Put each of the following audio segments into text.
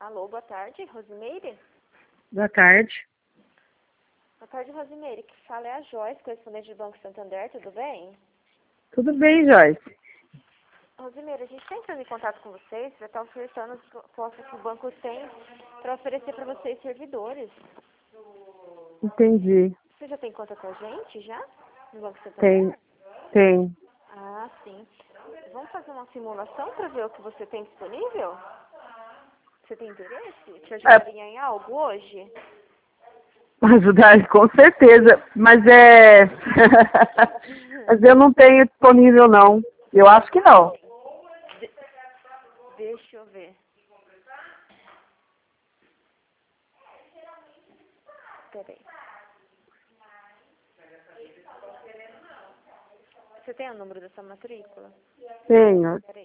Alô, boa tarde, Rosimeire? Boa tarde. Boa tarde, Rosimeire. Que fala é a Joyce, correspondente do Banco Santander, tudo bem? Tudo bem, Joyce? Rosimeire, a gente está entrando em contato com vocês para estar oferecendo as propostas que o banco tem para oferecer para vocês servidores. Entendi. Você já tem conta com a gente, já? No Banco Santander? Tem. Ah, sim. Vamos fazer uma simulação para ver o que você tem disponível? Você tem interesse? Te ajudaria em algo hoje? Ajudar, com certeza. Mas mas eu não tenho disponível, não. Eu acho que não. Deixa eu ver. Peraí. Você tem o número da sua matrícula? Tenho. Peraí.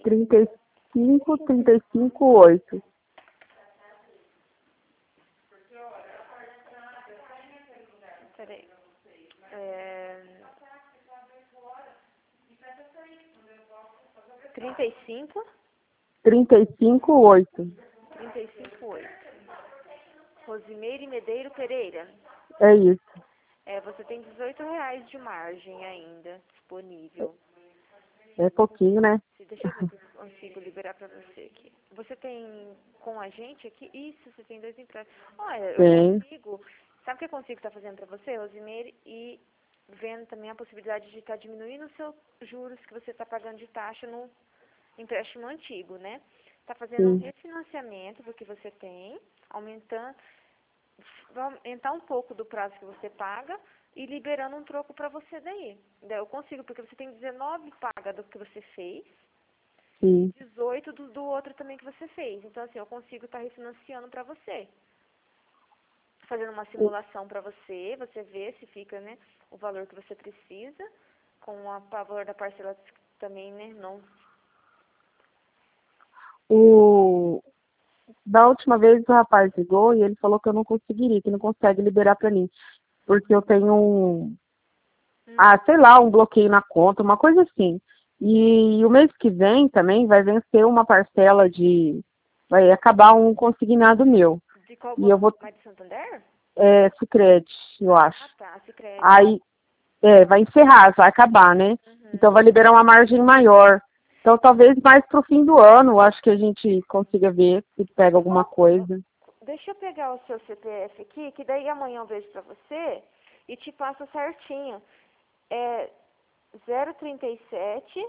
8. Peraí. 35? 8. 35,8. Rosimeire Medeiro Pereira. É isso. Você tem R$18 de margem ainda disponível. É pouquinho, né? Deixa eu ver se eu consigo liberar para você aqui. Você tem com a gente aqui? Isso, você tem 2 empréstimos. Olha, eu consigo. Sabe o que eu consigo estar fazendo para você, Rosimeire? E vendo também a possibilidade de estar diminuindo os seus juros que você está pagando de taxa no empréstimo antigo, né? Está fazendo um refinanciamento do que você tem, vai aumentar um pouco do prazo que você paga e liberando um troco para você daí. Eu consigo, porque você tem 19 paga do que você fez, Sim. 18 do outro também que você fez. Então, assim, eu consigo estar refinanciando para você. Fazendo uma simulação para você vê se fica, né, o valor que você precisa, com o valor da parcela também, né, não. Da última vez o rapaz ligou e ele falou que eu não conseguiria, que não consegue liberar para mim. Porque eu tenho um bloqueio na conta, uma coisa assim. E o mês que vem também vai vencer uma parcela vai acabar um consignado meu. De qual E eu vou... Mais de Santander? Sicredi, eu acho. Ah, tá, Sicredi. Aí, vai encerrar, vai acabar, né? Então vai liberar uma margem maior. Então talvez mais pro fim do ano, acho que a gente consiga ver se pega alguma coisa. Deixa eu pegar o seu CPF aqui, que daí amanhã eu vejo pra você e te passo certinho. É 037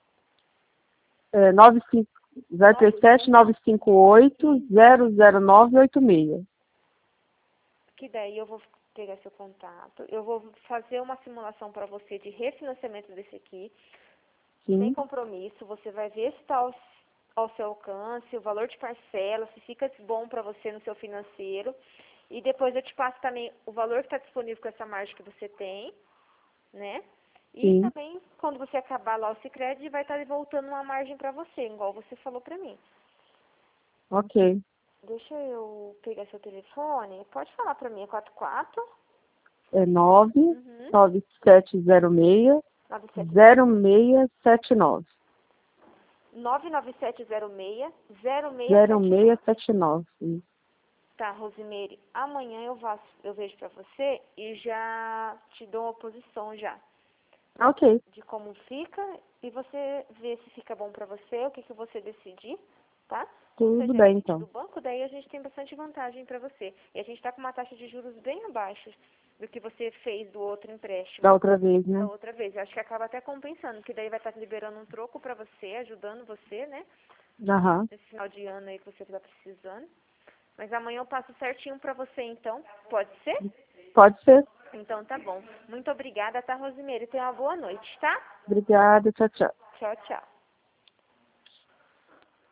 037 958 00986. Que daí eu vou pegar seu contato. Eu vou fazer uma simulação para você de refinanciamento desse aqui. Sim. Sem compromisso. Você vai ver se está ao seu alcance, o valor de parcela, se fica bom para você no seu financeiro. E depois eu te passo também o valor que está disponível com essa margem que você tem, né? E também, quando você acabar lá o Sicredi, vai estar voltando uma margem para você, igual você falou para mim. Ok. Deixa eu pegar seu telefone. Pode falar para mim, é 44? 99706 0679. 99706 0679. Tá, Rosimeire, amanhã eu vejo pra você e já te dou uma posição já. Ok. De como fica e você vê se fica bom pra você, o que você decidir, tá? Tudo bem, então. Do banco, daí a gente tem bastante vantagem pra você. E a gente tá com uma taxa de juros bem abaixo do que você fez do outro empréstimo. Da outra vez, né? Da outra vez. Eu acho que acaba até compensando, porque daí vai estar liberando um troco pra você, ajudando você, né? Aham. Nesse final de ano aí que você tá precisando. Mas amanhã eu passo certinho pra você, então. Pode ser? Pode ser. Então tá bom. Muito obrigada, tá, Rosimeire? Tenha uma boa noite, tá? Obrigada. Tchau, tchau. Tchau, tchau.